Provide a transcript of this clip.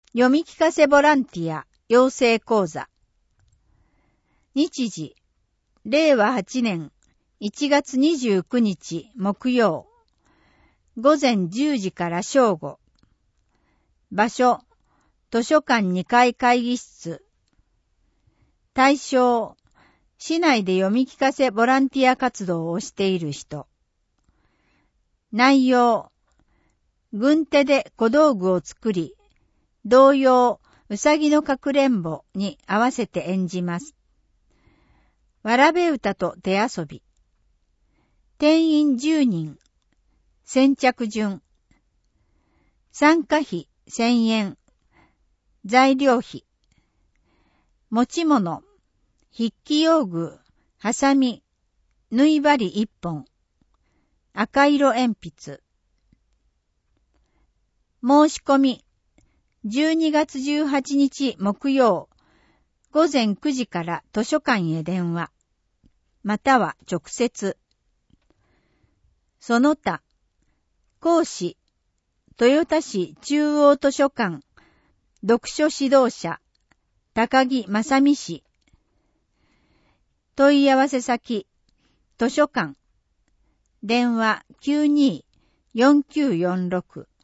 読み聞かせボランティア養成講座。日時、令和8年1月29日木曜、午前10時から正午。場所、図書館2階会議室。対象、市内で読み聞かせボランティア活動をしている人。内容、軍手で小道具を作り、童謡うさぎのかくれんぼに合わせて演じます。わらべ歌と手遊び。定員10人。先着順。参加費1000円。材料費。持ち物。筆記用具、ハサミ、縫い針1本。赤色鉛筆。申し込み。12月18日木曜、午前9時から図書館へ電話、または直接。その他、講師、豊田市中央図書館、読書指導者、高木正美氏。問い合わせ先、図書館、電話92-4946